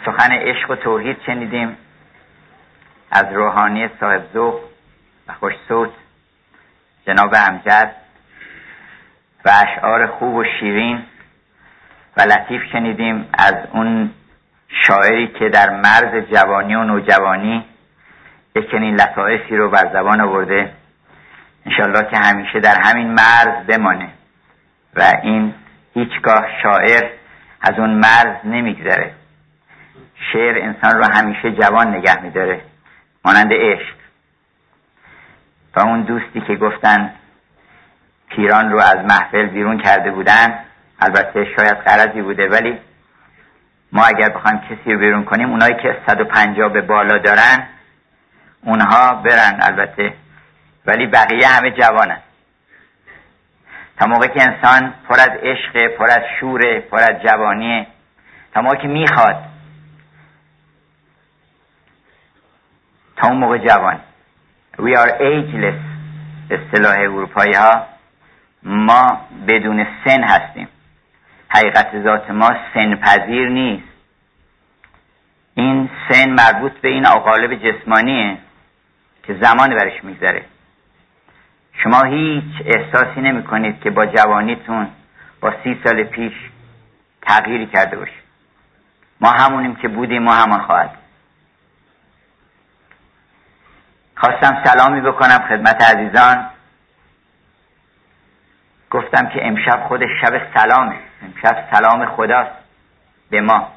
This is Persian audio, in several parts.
سخن عشق و توحید شنیدیم از روحانی صاحب ذوق و خوش صوت جناب امجد و اشعار خوب و شیرین و لطیف شنیدیم از اون شاعری که در مرز جوانی و نوجوانی یک چنین لطایفی رو بر زبان آورده. انشالله که همیشه در همین مرز بمانه و این هیچگاه شاعر از اون مرز نمیگذره. شعر انسان رو همیشه جوان نگه میداره مانند عشق. تا اون دوستی که گفتن پیران رو از محفل بیرون کرده بودن، البته شاید غرضی بوده، ولی ما اگر بخوایم کسی رو بیرون کنیم اونایی که 150 به بالا دارن اونها برن البته، ولی بقیه همه جوانن. تا موقعی که انسان پر از عشق، پر از شور، پر از جوانیه، تا موقعی که میخواد، تا اون موقع جوان. We are ageless اصطلاح اروپایی ها. ما بدون سن هستیم. حقیقت ذات ما سن پذیر نیست. این سن مربوط به این عقالب جسمانیه که زمان برش میگذره. شما هیچ احساسی نمی کنید که با جوانیتون با 30 سال پیش تغییری کرده باشید. ما همونیم که بودیم، ما همان خواهد. خواستم سلامی بکنم خدمت عزیزان. گفتم که امشب خود شب سلامه. امشب سلام خداست به ما.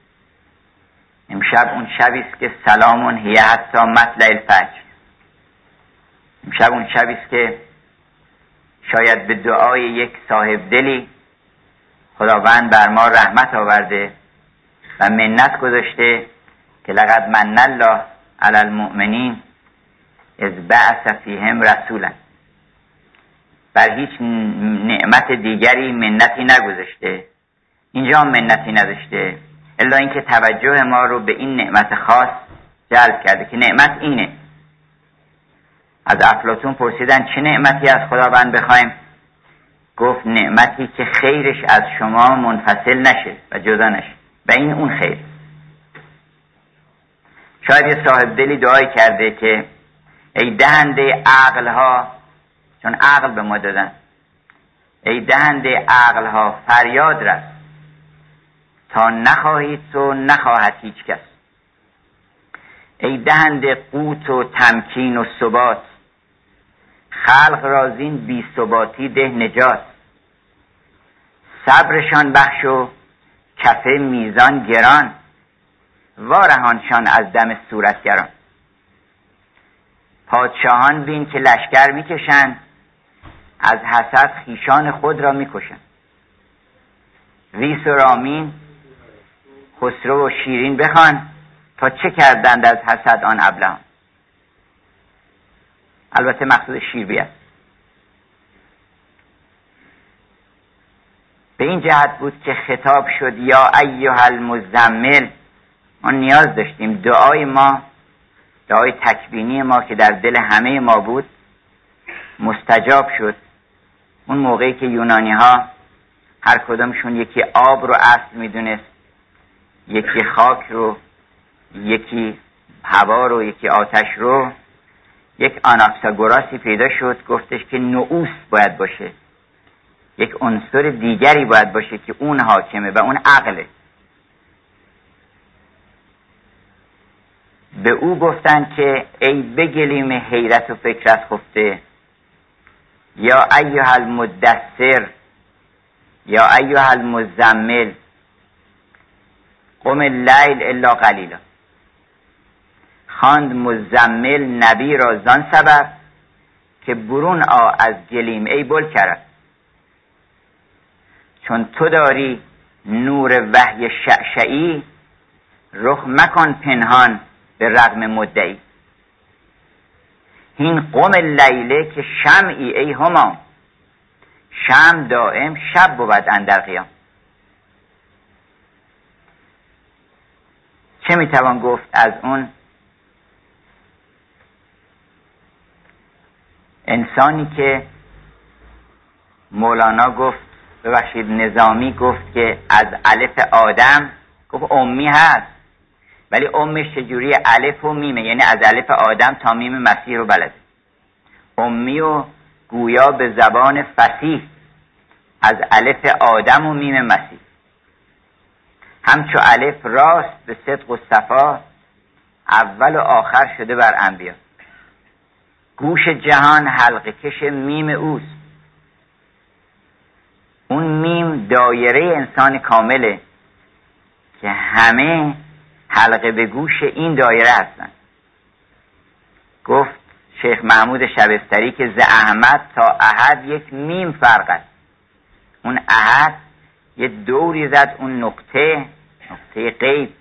امشب اون شبیست که سلامون هی حتی مطلع الفجر. امشب اون شبیست که شاید به دعای یک صاحب دلی خداوند بر ما رحمت آورده و منت گذاشته که لقد من الله علی المؤمنین اذ بعث فیهم رسولا. بر هیچ نعمت دیگری منتی نگذاشته، اینجا هم منتی نداشته، الا اینکه توجه ما رو به این نعمت خاص جلب کرده که نعمت اینه. از افلاطون پرسیدن چه نعمتی از خداوند بخوایم؟ گفت نعمتی که خیرش از شما منفصل نشه و جدا نشه، و این اون خیر. شاید یه صاحب دلی دعای کرده که ای دهنده عقل ها، چون عقل به ما دادن، ای دهنده عقل ها فریاد رس، تا نخواهید تو نخواهد هیچ کس. ای دهنده قوت و تمکین و ثبات، خلق رازین بی ثباتی ده نجات. صبرشان بخش و کفه میزان گران، وارهانشان از دم صورتگران. پادشاهان بین که لشکر میکشند، از حسد خیشان خود را میکشند. ویس و رامین خسرو و شیرین بخوان، تا چه کردند از حسد آن ابلهان. البته مقصود شیربی است. به این جهت بود که خطاب شد یا ایها المزمل. ما نیاز داشتیم دعای ما، دعای تکوینی ما که در دل همه ما بود، مستجاب شد. اون موقعی که یونانی ها هر کدامشون یکی آب رو اصل میدونست، یکی خاک رو، یکی هوا رو، یکی آتش رو، یک آناکساگوراسی پیدا شد گفتش که نوئوس باید باشه، یک عنصر دیگری باید باشه که اون حاکمه و اون عقله. به او گفتن که ای بگلیم حیرت و فکرت خفته، یا ایها المدثر، یا ایها المزمل، قم اللیل الا قلیلا. خواند مزمل نبی را زان سبب، که برون آ از گلیم ای بل کرد. چون تو داری نور وحی شعشعی، رخ مکن پنهان به رغم مدعی. هین قم اللیله که شمعی ای همام، شمع دائم شب بود اندر قیام. چه میتوان گفت از اون انسانی که مولانا گفت، ببخشید نظامی گفت که از الف آدم گفت امی هست، ولی امش چجوری؟ الف و میمه، یعنی از الف آدم تا میم مسیح رو بلده. امی و گویا به زبان فصیح از الف آدم و میم مسیح. همچو الف راست به صدق و صفا، اول و آخر شده بر انبیا. گوش جهان حلقه کش میم اوست. اون میم دایره انسان کامله که همه حلقه به گوش این دایره هستن. گفت شیخ محمود شبستری که ز احمد تا احد یک میم فرق است. اون احد یه دوری زد، اون نقطه غیب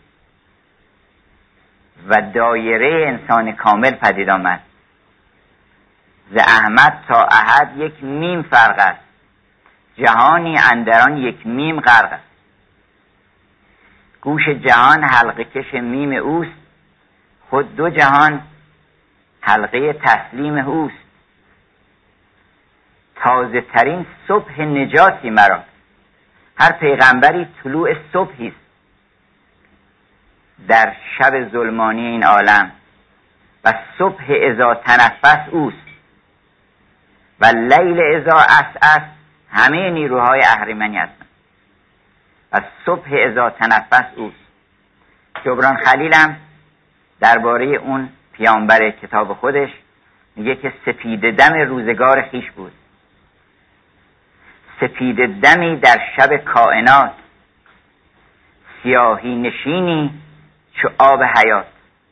و دایره انسان کامل پدید آمد. ز احمد تا احد یک میم فرق است، جهانی اندران یک میم غرق است. گوش جهان حلقه کش میم اوست، خود دو جهان حلقه تسلیم اوست. تازه ترین صبح نجاتی مرا، هر پیغمبری طلوع صبحی است در شب ظلمانی این عالم، و صبح اذا تنفس اوست و لیل اذا اسعس. همه نیروهای اهریمنی هستند و صبح اذا تنفس اوست. جبران خلیلم درباره اون پیامبر کتاب خودش میگه که سپید دم روزگار خیش بود، سپید دمی در شب کائنات، سیاهی نشینی چو آب حیات.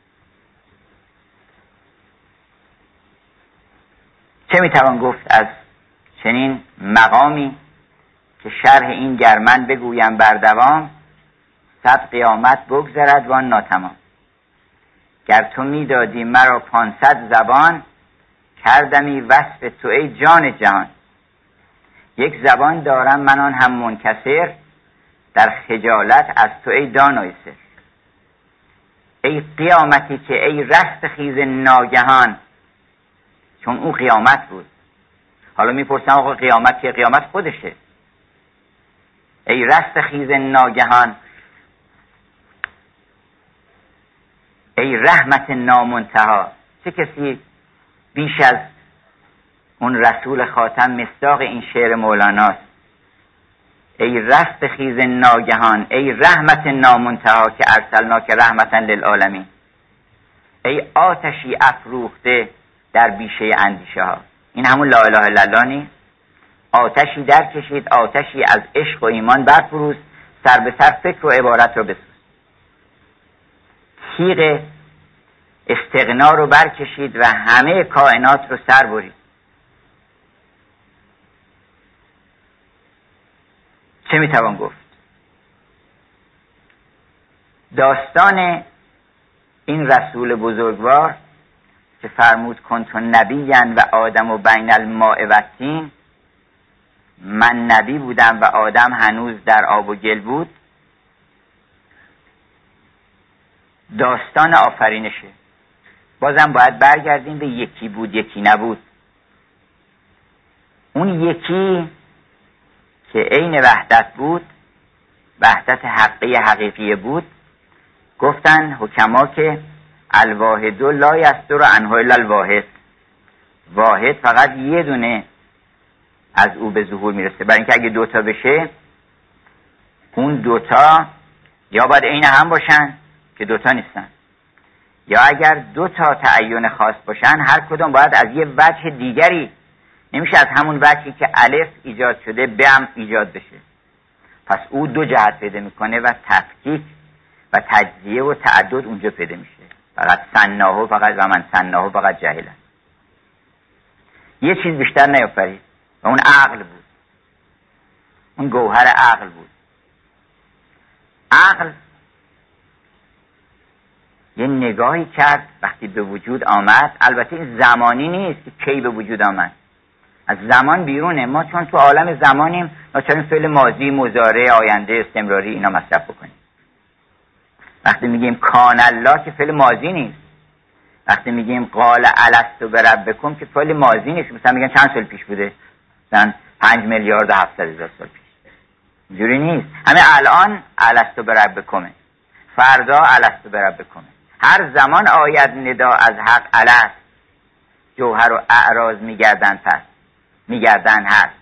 چه میتوان گفت از چنین مقامی که شرح این گرمن بگویم بردوام، 100 قیامت بگذرد وان ناتمام. گر تو میدادی مرا 500 زبان، کردمی وصف تو ای جان جهان. یک زبان دارم من آن هم منکسر، در خجالت از تو ای دانای سر. ای قیامتی که ای رست خیز ناگهان، چون او قیامت بود. حالا میپرسم آقا قیامت که قیامت خودشه. ای رست خیز ناگهان، ای رحمت نامنتها. چه کسی بیش از اون رسول خاتم مصداق این شعر مولاناست؟ ای رست خیز ناگهان، ای رحمت نامنتها که ارسلناک رحمتا للعالمین. ای آتشی افروخته در بیشه اندیشه ها. این همون لا اله الا الله نیست؟ آتشی در کشید، آتشی از عشق و ایمان برفروز، سر به سر فکر و عبارت رو بسوز. تیغ استغنا رو برکشید و همه کائنات رو سر برید. چه میتوان گفت؟ داستان این رسول بزرگوار که فرمود کنت نبیًا و آدم و بین الماء و الطین، من نبی بودم و آدم هنوز در آب و گل بود، داستان آفرینشه. بازم باید برگردیم به یکی بود یکی نبود. اون یکی که عین وحدت بود، وحدت حقی حقیقی بود، گفتن حکما که الواحد لا یصدر عنه الا الواحد. واحد فقط یه دونه از او به ظهور میرسه، برای اینکه اگه دوتا بشه اون دوتا یا باید عین هم باشن که دوتا نیستن، یا اگر دوتا تعین خاص باشن هر کدوم باید از یه وجه دیگری، نمیشه از همون وجهی که الف ایجاد شده ب هم ایجاد بشه. پس او دو جهت پیدا میکنه و تفکیک و تجزیه و تعدد اونجا پیدا میشه. فقط سناهو فقط و من سناهو فقط جاهلن. یه چیز بیشتر نیافرید و اون عقل بود، اون گوهر عقل بود. عقل یه نگاهی کرد وقتی به وجود آمد. البته این زمانی نیست که کی به وجود آمد، از زمان بیرونه. ما چون تو عالم زمانیم ناچاریم فعل ماضی، مضارع، آینده، استمراری اینا مصرف بکنیم. وقتی میگیم کان الله که فعل ماضی نیست. وقتی میگیم قال الستو بربکم که فعل ماضی نیست. مثلا میگن چند سال پیش بوده، مثلا 5 میلیارد و 700 هزار سال پیش. اینجوری نیست. همه الان الستو بربکمه. فردا الستو بربکم، هر زمان آید ندا از حق الست، جوهر و اعراض میگردن پس میگردن هست.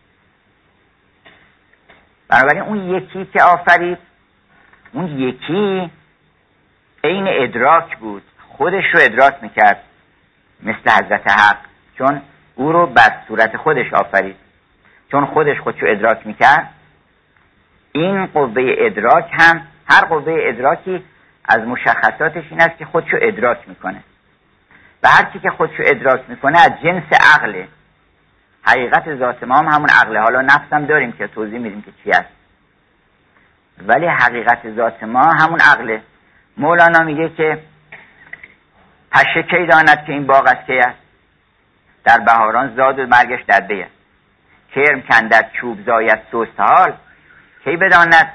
بنابراین اون یکی که آفرید، اون یکی عین ادراک بود، خودش رو ادراک میکرد مثل حضرت حق، چون او رو بر صورت خودش آفرید. چون خودش خودشو ادراک میکرد، این قوه ادراک هم، هر قوه ادراکی از مشخصاتش این است که خودشو ادراک میکنه و هر کی که خودشو ادراک میکنه از جنس عقله. حقیقت ذات ما هم همون عقله. حالا نفس هم داریم که توضیح میدیم که چی است، ولی حقیقت ذات ما همون عقله. مولانا میگه که پشه کی داند که این باغ از کی است، در بهاران زاد و مرگش در دی است. کرم کندد چوب زاید سست حال، کی بداند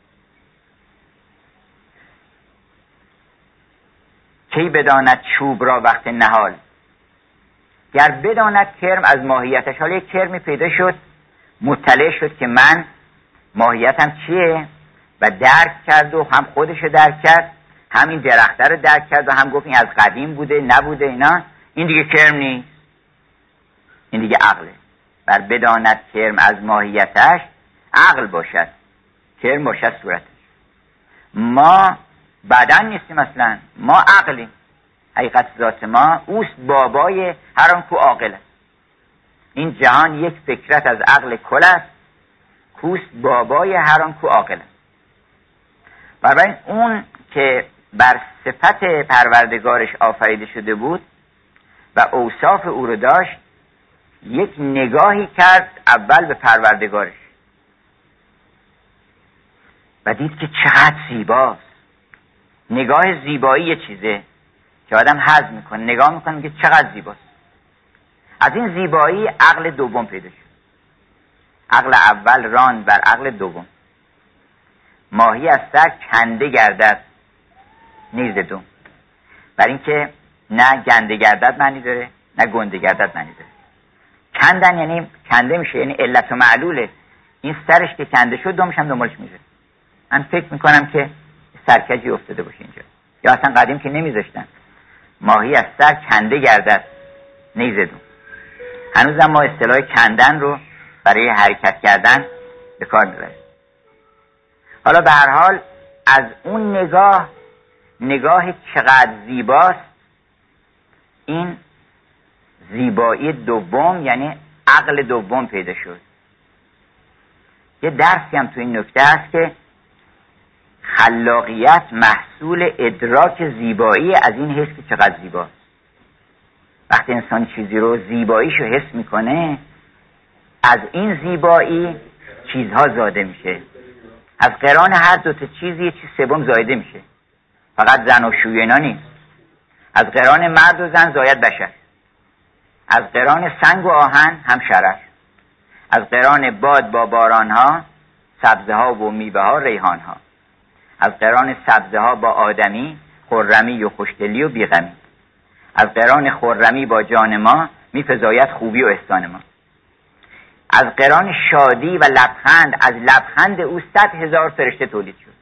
کی بداند چوب را وقت نهال. گر بداند کرم از ماهیتش، حالا یک کرمی پیدا شد، مطلع شد که من ماهیتم چیه و درک کرد و هم خودشو درک کرد، هم این درخته رو درک کرد و هم گفت این از قدیم بوده نبوده اینا. این دیگه کرم نیست، این دیگه عقله. بر بداند کرم از ماهیتش، عقل باشد، کرم باشد صورتش. ما بدن نیستیم اصلا، ما عقلیم. حقیقت ذات ما اوست بابای هر آن کو عاقل است. این جهان یک فکرت از عقل کل است، کوست بابای هر آن کو عاقل است. بنابراین اون که بر صفت پروردگارش آفریده شده بود و اوصاف او رو داشت، یک نگاهی کرد اول به پروردگارش و دید که چقدر زیباست. نگاه زیبایی یه چیزه که آدم هضم میکنه، نگاه میکنه که چقدر زیباست. از این زیبایی عقل دوم پیدا شد. عقل اول راند بر عقل دوم. ماهی از سر کنده گردد نیز دوم. بر این که نه گنده گردد معنی داره، نه گنده گردد معنی داره. کندن یعنی کنده میشه، یعنی علت و معلوله. این سرش که کنده شد دومش هم دنبالش میره. من فکر میکنم که سرکجی افتاده باشه اینجا، یا اصلا قدیم که نمیذاشتن ماهی از سر کنده گردد نیز دوم. هنوزم ما اصطلاح کندن رو برای حرکت کردن به کار میبریم. حالا به هر حال از اون نگاه چقدر زیباست، این زیبایی دوم یعنی عقل دوم پیدا شد. یه درسی هم تو این نکته هست که خلاقیت محصول ادراک زیبایی از این حس که چقدر زیباست. وقتی انسان چیزی رو زیباییشو حس میکنه، از این زیبایی چیزها زاده میشه. از قران هر دوتا چیزی یه چیز سوم زایده میشه. فقط زن و شوی اینا نیست. از قران مرد و زن زاید بشر، از قران سنگ و آهن هم شرر، از قران باد با باران ها سبزه ها و میوه ها ریحان ها، از قران سبزه ها با آدمی خرمی و خوشدلی و بیغمی، از قران خرمی با جان ما میفزاید خوبی و احسان ما، از قران شادی و لبخند از لبخند او 100,000 فرشته تولید شد.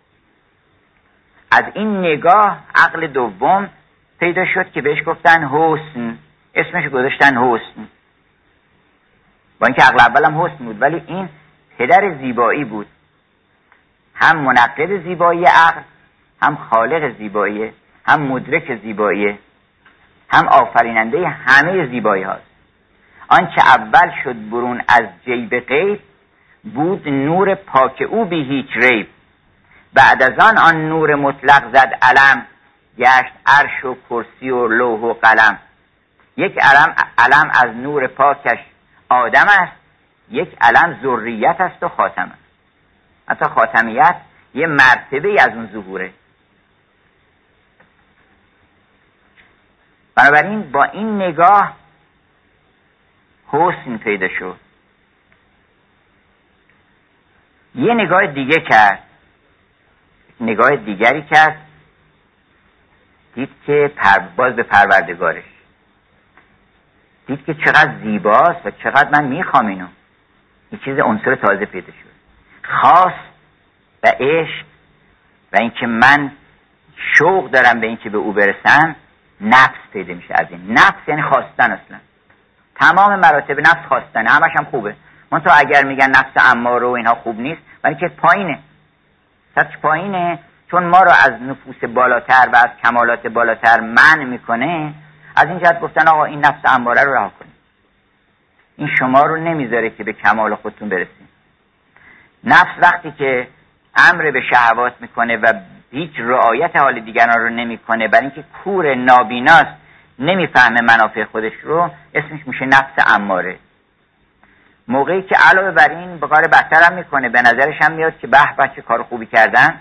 از این نگاه عقل دوم پیدا شد که بهش گفتن حسن، اسمش گذاشتن حسن، با اینکه عقل اول هم حسن بود، ولی این پدر زیبایی بود. هم منقد زیبایی عقل، هم خالق زیبایی، هم مدرک زیبایی، هم آفریننده همه زیبایی هاست. آنچه اول شد برون از جیب غیب، بود نور پاک او بی هیچ ریب. بعد از آن نور مطلق زد علم، گشت عرش و کرسی و لوح و قلم. یک علم از نور پاکش آدم است، یک علم ذریت است و خاتم است. حتی خاتمیت یه مرتبه از اون ظهوره. بنابراین با این نگاه حسن پیدا شد. یه نگاه دیگه کرد، نگاه دیگری کرد، دید که باز به پروردگارش، دید که چقدر زیباست و چقدر من میخوام اینو. یه چیز عنصر تازه پیدا شد. خواست و عشق و اینکه من شوق دارم به اینکه به او برسم، نفس پیدا میشه. از این نفس یعنی خواستن. اصلا تمام مراتب نفس خواستن، همش هم خوبه. من تو اگر میگن نفس اماره و اینها خوب نیست، ولی که پایینه، سطح پایینه، چون ما رو از نفوس بالاتر و از کمالات بالاتر منع میکنه. از این جهت گفتن آقا این نفس اماره رو رها کنید، این شما رو نمیذاره که به کمال خودتون برسید. نفس وقتی که امر به شهوات میکنه و هیچ رعایت حال دیگران رو نمیکنه، برای اینکه کور نابیناست، نمیفهمه منافع خودش رو، اسمش میشه نفس اماره. موقعی که علاوه بر این به کار بدتر هم میکنه، به نظرش هم میاد که به به چه کار خوبی کردن،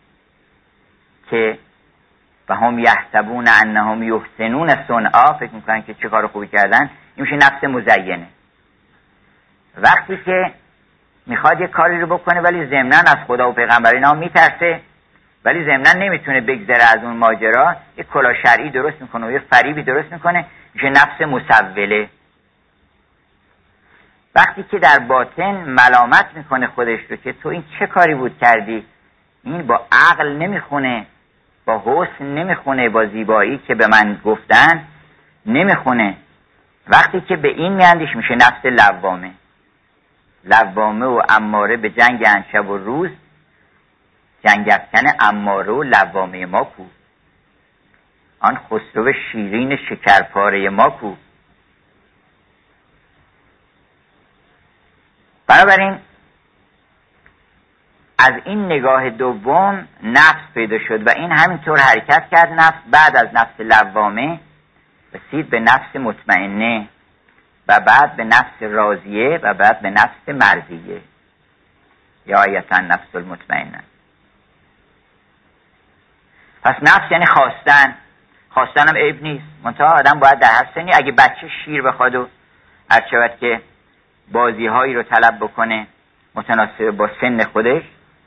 که و هم یحسبون انهم یحسنون صنعا، فکر میکنن که چه کار خوبی کردن، این میشه نفس مزینه. وقتی که میخواد یه کاری رو بکنه ولی ضمناً از خدا و پیغمبر اینا میترسه، ولی ضمناً نمیتونه بگذره از اون ماجرا، یه کلاه شرعی درست میکنه و یه فریبی درست میکنه، میشه نفس مسوله. وقتی که در باطن ملامت میکنه خودش رو که تو این چه کاری بود کردی، این با عقل نمیخونه، با حسن نمیخونه، با زیبایی که به من گفتن نمیخونه. وقتی که به این میاندیش میشه نفس لوامه. لوامه و اماره به جنگ شب و روز، جنگ افکن اماره و لوامه ما کو، آن خسرو شیرین شکرپاره ما کو. بنابراین از این نگاه دوم نفس پیدا شد و این همینطور حرکت کرد. نفس بعد از نفس لوامه رسید به نفس مطمئنه و بعد به نفس راضیه و بعد به نفس مرضیه، یا ایتا نفس المطمئنه. پس نفس یعنی خواستن. خواستن هم عیب نیست، منتها آدم باید در هر سنی، اگه بچه شیر بخواد و هر چقدر که بازی هایی رو طلب بکنه متناسب با سن خودش،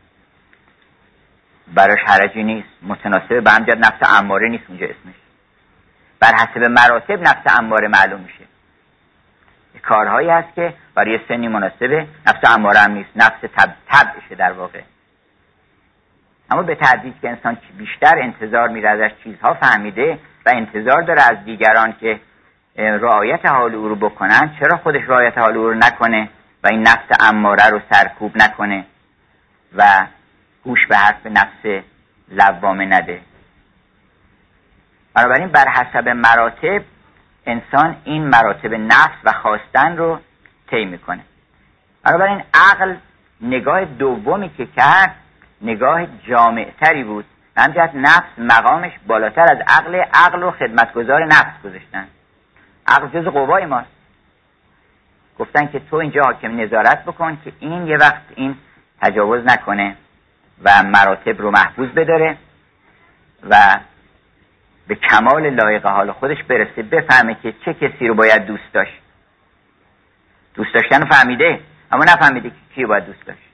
براش حرجی نیست، متناسب به همجد نفس اماره نیست اونجا اسمش، بر حسب مراتب نفس اماره معلوم میشه. کارهایی هست که برای سنی مناسبه، نفس اماره هم نیست، نفس طبعشه در واقع. اما به تدریج که انسان بیشتر انتظار میره ازش چیزها فهمیده و انتظار داره از دیگران که رعایت حال او رو بکنن، چرا خودش رعایت حال او رو نکنه و این نفس اماره رو سرکوب نکنه و گوش به حرف نفس لوامه نده؟ بنابراین بر حسب مراتب انسان این مراتب نفس و خواستن رو طی میکنه. بنابراین عقل نگاه دومی که کرد نگاه جامعتری بود. همچنین نفس مقامش بالاتر از عقل، عقل رو خدمتگزار نفس گذاشتن. عقل جز قوای ماست. گفتن که تو اینجا حاکم نظارت بکن که این یه وقت این تجاوز نکنه و مراتب رو محفوظ بداره و به کمال لایق حال خودش برسه، بفهمه که چه کسی رو باید دوست داشت. دوست داشتن رو فهمیده اما نفهمیده که کی باید دوست داشت.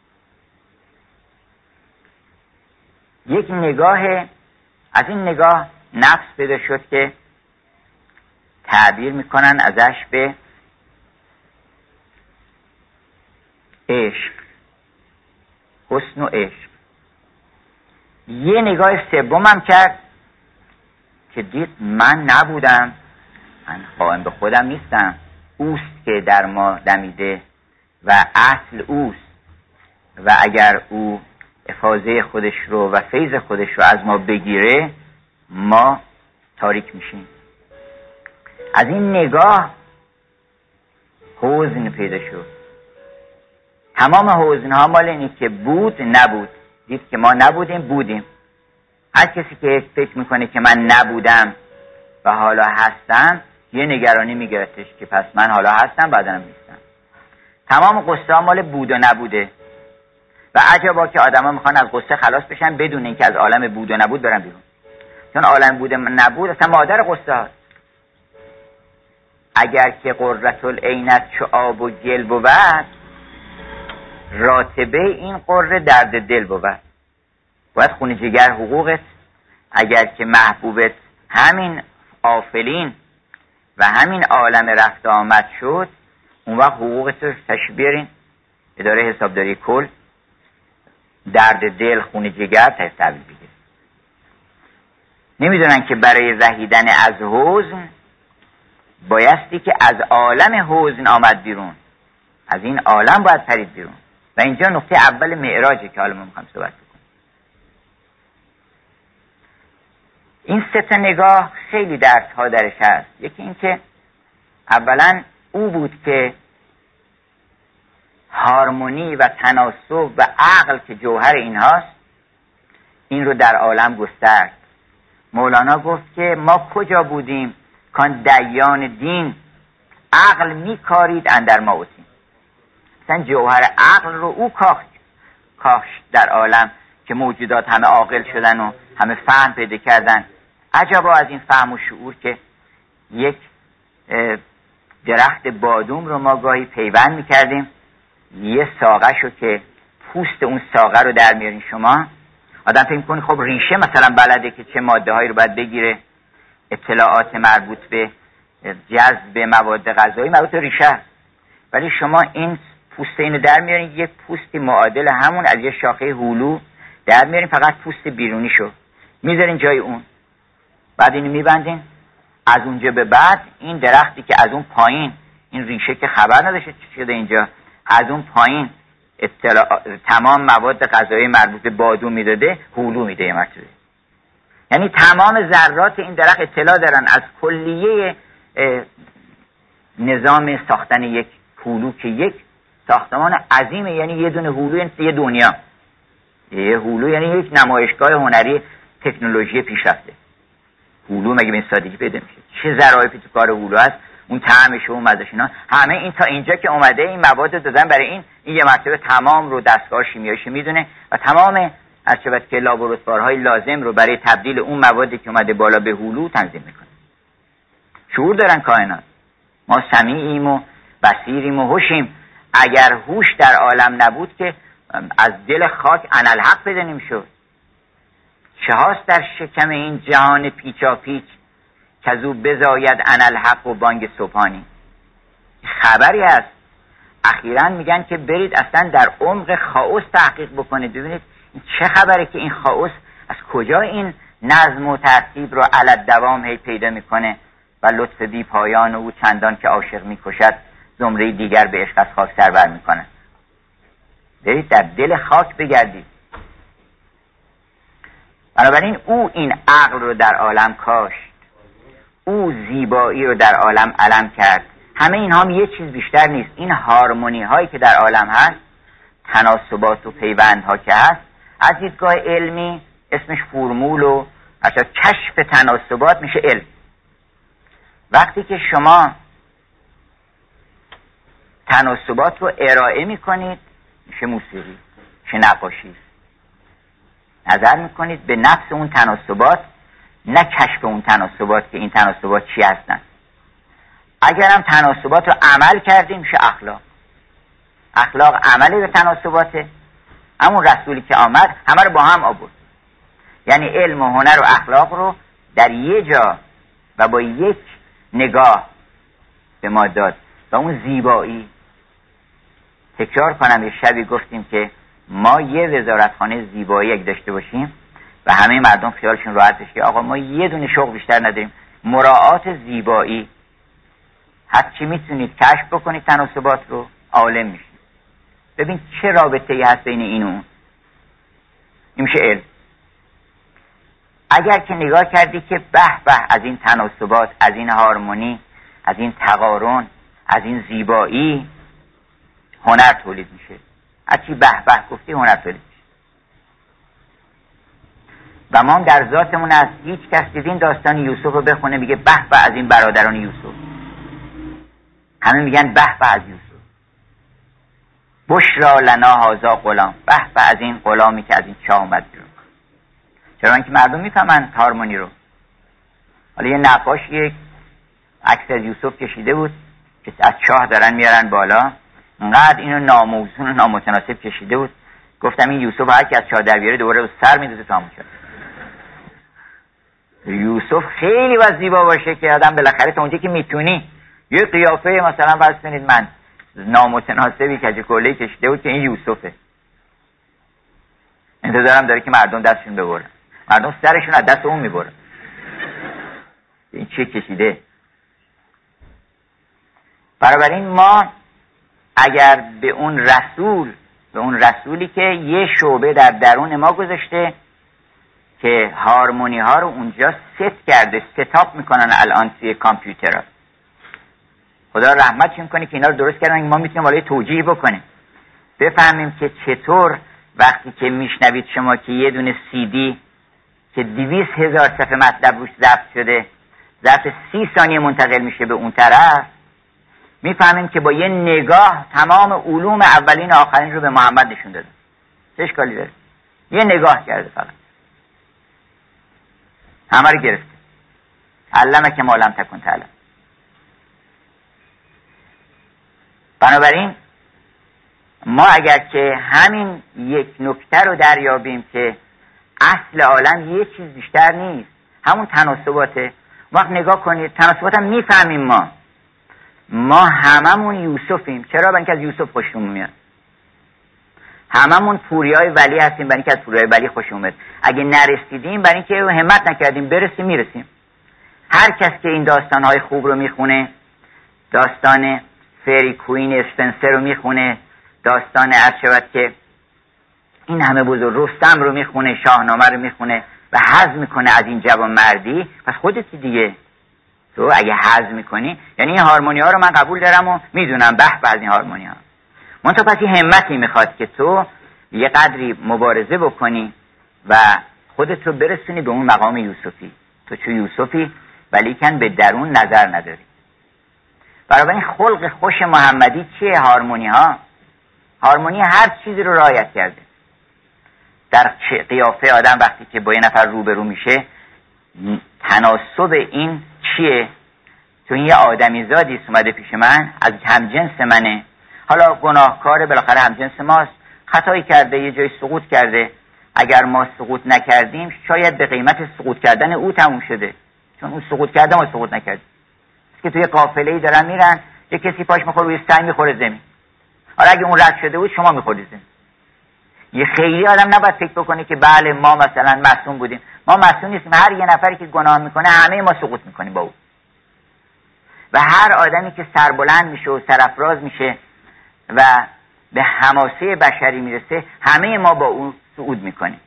یک نگاه از این نگاه نفس پیدا شد که تعبیر میکنن ازش به عشق، حسن و عشق. یه نگاه سوم هم کرد که دید من نبودم، من قائم به خودم نیستم، اوست که در ما دمیده و اصل اوست و اگر او افاضه خودش رو و فیض خودش رو از ما بگیره ما تاریک میشیم. از این نگاه حزن پیدا شد. تمام حزن ها مال اینه که بود نبود. دید که ما نبودیم بودیم. هر کسی که فکر میکنه که من نبودم و حالا هستم یه نگرانی میگرفتش که پس من حالا هستم بعدنم نیستم. تمام قصه ها مال بود و نبوده و عجبا که آدم ها میخوان از قصه خلاص بشن بدون اینکه از عالم بود و نبود برن بیرون، چون عالم بود و نبود اصلا مادر قصه هاست. اگر که قرة العینت چو آب و گل بود، راتبه این قره درد دل بود. باید خون جگر حقوقت، اگر که محبوبت همین آفلین و همین عالم رفت آمد شد، اون وقت حقوقت رو تشریف بیارین اداره حسابداری کل، درد دل خون جگر تحویل بگیره. نمیدونن که برای رهیدن از حزن بایستی که از عالم حزن آمد بیرون، از این عالم باید پرید بیرون. و اینجا نقطه اول معراجه که حالا ما میخوام صحبت بکنیم. این سه تا نگاه خیلی درس‌ها درش هست. یکی این که اولا او بود که هارمونی و تناسب و عقل که جوهر اینهاست، این رو در عالم گسترد. مولانا گفت که ما کجا بودیم کان دیان دین عقل میکارید اندر ما اوتیم. مثلا جوهر عقل رو او کاشت در عالم که موجودات همه عاقل شدن و همه فهم پیدا کردن. عجبا از این فهم و شعور که یک درخت بادوم رو ما گاهی پیوند میکردیم، یه ساقه شو که پوست اون ساقه رو در میارین شما، آدم فکر می‌کنه خب ریشه مثلا بلده که چه ماده هایی رو باید بگیره، اطلاعات مربوط به جذب مواد غذایی مربوط به ریشه است. ولی شما این پوست اینو در میارین، یک پوستی معادل همون از یه شاخه هولو در میارین، فقط پوست بیرونی شو میذارین جای اون، بعد اینو میبندین. از اونجا به بعد این درختی که از اون پایین، این ریشه که خبر نداشته چی شده اینجا، از اون پایین تمام مواد غذایی مربوط به بادوم میداده، هولو میده یه مرتبه. یعنی تمام ذرات این درخت اطلاع دارن از کلیه نظام ساختن یک هولو که یک ساختمان عظیمه. یعنی یه دونه هولو یعنی یه دنیا. یه هولو یعنی یک نمایشگاه هنری تکنولوژی پیشرفته. هولو مگه به این سادگی پیدا میشه؟ چه ظرافتی تو کار هولو هست، اون طعمش و اون مزهش اینا همه این تا اینجا که اومده این مواد دادن برای این یه مرتبه تمام رو دستگاه شیمیاییش میدونه و تمام هرچه که لابراتوارهای لازم رو برای تبدیل اون موادی که اومده بالا به هولو تنظیم میکنه. شعور دارن کائنات. ما سمیعیم و بصیریم و هوشیم. اگر هوش در عالم نبود که از دل خاک انالحق پیدا نمیشد. چه هاست در شکم این جهان پیچا پیچ کزو بزاید انالحق و بانگ صبحانی. خبری هست. اخیراً میگن که برید اصلا در عمق خاوس تحقیق بکنید، ببینید این چه خبره که این خاوس از کجا این نظم و ترتیب رو علت دوام هی پیدا میکنه و لطف بی پایان او چندان که عاشق میکشد زمره دیگر به عشق از خاک سر بر میکنه. برید در دل خاک بگردید. بنابراین او این عقل رو در عالم کاشت، او زیبایی رو در عالم علم کرد. همه اینها هم یه چیز بیشتر نیست. این هارمونی هایی که در عالم هست، تناسبات و پیوند ها که هست، از دیدگاه علمی اسمش فرمول و حتی کشف تناسبات میشه علم. وقتی که شما تناسبات رو ارائه میکنید میشه موسیقی، میشه نقاشی. نظر میکنید به نفس اون تناسبات، نه کشف اون تناسبات که این تناسبات چی هستن. اگرم تناسبات رو عمل کردیم میشه اخلاق. اخلاق عملی به تناسباته. همون رسولی که آمد همه رو با هم آورد. یعنی علم و هنر و اخلاق رو در یه جا و با یک نگاه به ما داد و اون زیبایی. تکرار کنم، یه شبی گفتیم که ما یه وزارتخانه زیبایی اگه داشته باشیم و همه مردم خیالشون راحت بشه که آقا ما یه دونه شغل بیشتر نداریم، مراعات زیبایی، هر چی میتونید کشف بکنید تناسبات رو، عالم میشید. ببین چه رابطه‌ای هست بین این و اون. این میشه علم. اگر که نگاه کردی که به به از این تناسبات، از این هارمونی، از این تقارن، از این زیبایی هنر تولید میشه. هرچی به به گفتی هنر تولید میشه. و ما هم در ذاتمون از هیچ کس دیدین داستان یوسف رو بخونه میگه به به از این برادران یوسف. همه میگن به به از یوسف. بشرا لنا هذا غلام، به به از این غلامی که از این چاه اومد بیرون. چرا اینکه مردم میفهمن هارمونی رو. حالا یه نقاش یک عکس از یوسف کشیده بود که از چاه دارن میارن بالا، انقدر اینو ناموزون و نامتناسب کشیده بود. گفتم این یوسف هر کی از چاه در بیاره دوباره رو سر میدوزه تموم شد. یوسف خیلی باید زیبا باشه که آدم بالاخره تا اونجا که میتونی یه قیافه مثلا فرض کنید من نامتناسبی کج کله کشیده بود که این یوسفه. انتظارم داره که مردم دستشون ببرن. مردم سرشون از دست اون میبرن. این چه کشیده. بنابراین ما اگر به اون رسولی که یه شعبه در درون ما گذاشته که هارمونی ها رو اونجا ست کرده، ستاپ میکنن الان توی کامپیوترها، خدا رحمتشون کنه که اینا رو درست کردن، ما میتونیم ولی توجیه بکنیم، بفهمیم که چطور وقتی که میشنوید شما که یه دونه CD که 200,000 صفحه مطلب روش ضبط شده ظرف 30 ثانیه منتقل میشه به اون طرف، میفهمیم که با یه نگاه تمام علوم اولین و آخرین رو به محمد نشون داده. چه اشکالی داره؟ یه نگاه کرده فقط همه رو گرفته. علمک ما لم تکن تعلم. بنابراین ما اگر که همین یک نکته رو دریابیم که اصل عالم یه چیز بیشتر نیست، همون تناسباته، وقت نگاه کنید تناسبات هم میفهمیم. ما هممون یوسفیم. چرا؟ برای اینکه از یوسف خوشمون میاد. هممون پوریای ولی هستیم برای اینکه از پوریای ولی خوشمون میاد. اگه نرسیدیم برای اینکه همت نکردیم برسیم میرسیم. هر کس که این داستانهای خوب رو میخونه، داستان فری کوین اسپنسر رو میخونه، داستان عرشبت که این همه بزرگ رستم رو میخونه، شاهنامه رو میخونه و حظ میکنه از این جوان مردی، پس خودتی دیگه. تو اگه حظ میکنی یعنی این هارمونی ها رو من قبول دارم و میدونم به از این هارمونی ها، منتها پس این همتی میخواد که تو یه قدری مبارزه بکنی و خودت رو برسونی به اون مقام یوسفی. تو چون یوسفی ولیکن به درون نظر نداری. برای این خلق خوش محمدی چیه؟ هارمونی ها. هارمونی هر چیزی رو رعایت کرده. در قیافه آدم وقتی که با یه نفر روبرو میشه تناسب این چیه؟ تو این یه آدمی زادی اومده پیش من، از همجنس منه، حالا گناهکاره، بالاخره همجنس ماست، خطایی کرده، یه جای سقوط کرده. اگر ما سقوط نکردیم شاید به قیمت سقوط کردن او تموم شده، چون اون سقوط کرده ما سقوط نکردیم. که توی قافله‌ای دارن میرن، یه کسی پاش میخوره روی سنگ میخوره زمین، حالا اگه اون رد شده بود شما میخوردید زمین. یه خیلی آدم نباید فکر بکنه که بله ما مثلا معصوم بودیم. ما معصوم نیستیم. هر یه نفری که گناه میکنه همه ما سقوط میکنیم با او، و هر آدمی که سربلند میشه و سرافراز میشه و به حماسه بشری میرسه همه ما با او صعود میکنیم.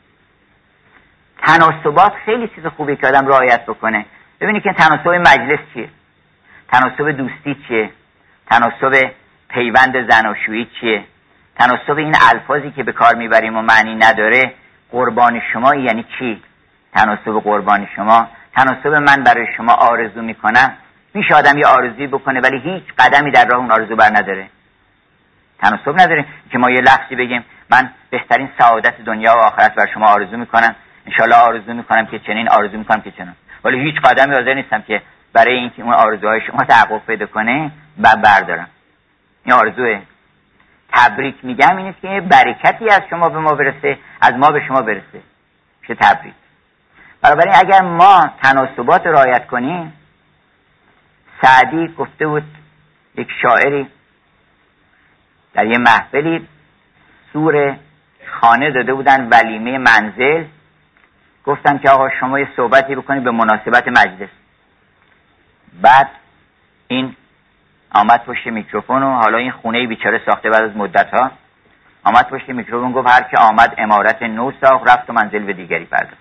تناسبات خیلی چیز خوبی که آدم رعایت بکنه. ببینید که تناسب مجلس چیه، تناسب دوستی چیه، تناسب پیوند زناشویی چیه، تناسب این الفاظی که به کار میبریم و معنی نداره. قربان شما یعنی چی؟ تناسب قربان شما، تناسب من برای شما آرزو میکنم. میشه آدم یه آرزویی بکنه ولی هیچ قدمی در راه اون آرزو بر نداره، تناسب نداره. که ما یه لفظی بگیم من بهترین سعادت دنیا و آخرت بر شما آرزو میکنم، انشالله آرزو میکنم که چنین، آرزو میکنم که چنین، ولی هیچ قدمی حاضر نیستم که برای اینکه اون آرزوهای شما تحقق پیدا کنه بردارم. این آرزوه. تبریک میگم این است که برکتی از شما به ما برسه، از ما به شما برسه، چه تبریک. بنابراین اگر ما تناسبات رعایت کنیم، سعدی گفته بود، یک شاعری در یه محفلی سور خانه داده بودن ولیمه منزل، گفتن که آقا شما یه صحبتی بکنید به مناسبت مجلس. بعد این آمد پشت میکروفون و حالا این خونه بیچاره ساخته بعد از مدت ها، آمد پشت میکروفون گفت هر که آمد امارت نو ساخت رفت و منزل به دیگری پرداخت.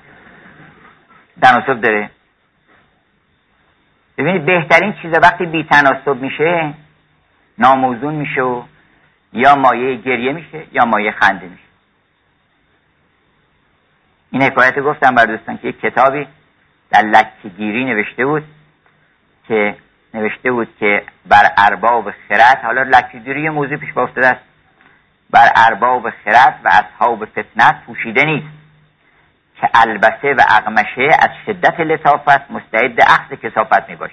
تناسب داره. ببینید بهترین چیزه وقتی بی تناسب میشه، ناموزون میشه و یا مایه گریه میشه یا مایه خنده میشه. این حکایت گفتم بر دوستان که یک کتابی در لکه‌گیری نوشته بود که بر ارباب خرد، حالا لکه‌گیری موضوع پیش افتاده است، بر ارباب خرد و اصحاب فتنت پوشیده نیست که البسه و اقمشه از شدت لطافت مستعد اخذ کثافت می باشه.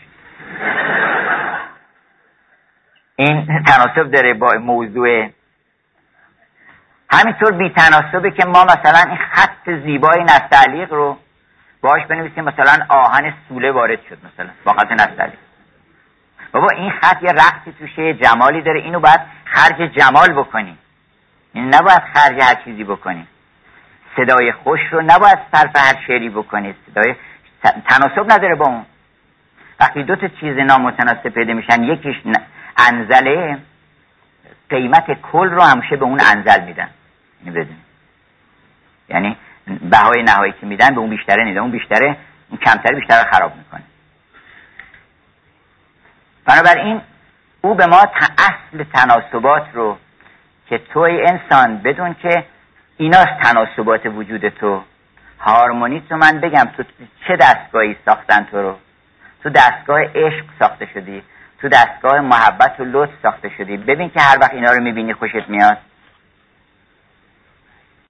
این تناسب داره با موضوع. همینطور بی تناسبه که ما مثلا این خط زیبای نستعلیق رو باش بنویسیم مثلا آهن سوله وارد شد مثلا با خط نستعلیق. بابا این خط یه رقصی توشه، جمالی داره، اینو باید خرج جمال بکنی، این نباید خرج هر چیزی بکنی. صدای خوش رو نباید صرف هر شعری بکنید، صدای تناسب نداره با اون. وقتی دو تا چیز نامتناسب پیدا میشن، یکیش انزله، قیمت کل رو همیشه به اون انزل میدن. اینو بدونید، یعنی بهای نهایی که میدن به اون بیشتره نیدن، اون بیشتره، اون کمتره بیشتر رو خراب میکنه. بنابراین او به ما اصل تناسبات رو که توی انسان بدون که ایناست تناسبات وجود تو، هارمونی تو. من بگم تو چه دستگاهی ساختن تو رو؟ تو دستگاه عشق ساخته شدی، تو دستگاه محبت و لطف ساخته شدی. ببین که هر وقت اینا رو میبینی خوشت میاد.